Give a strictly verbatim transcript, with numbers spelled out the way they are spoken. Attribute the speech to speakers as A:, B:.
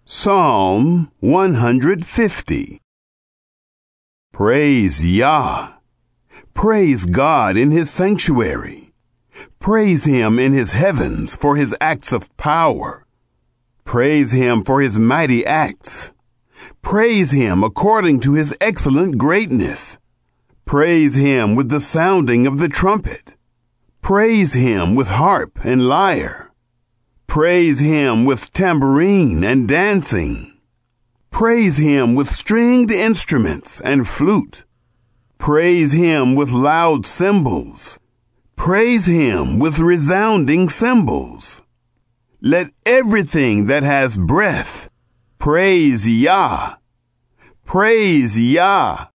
A: Psalm one hundred fifty. Praise Yah. Praise God in his sanctuary. Praise him in his heavens for his acts of power. Praise him for his mighty acts. Praise him according to his excellent greatness. Praise him with the sounding of the trumpet. Praise him with harp and lyre. Praise him with tambourine and dancing. Praise him with stringed instruments and flute. Praise him with loud cymbals. Praise him with resounding cymbals. Let everything that has breath praise Yah. Praise Yah.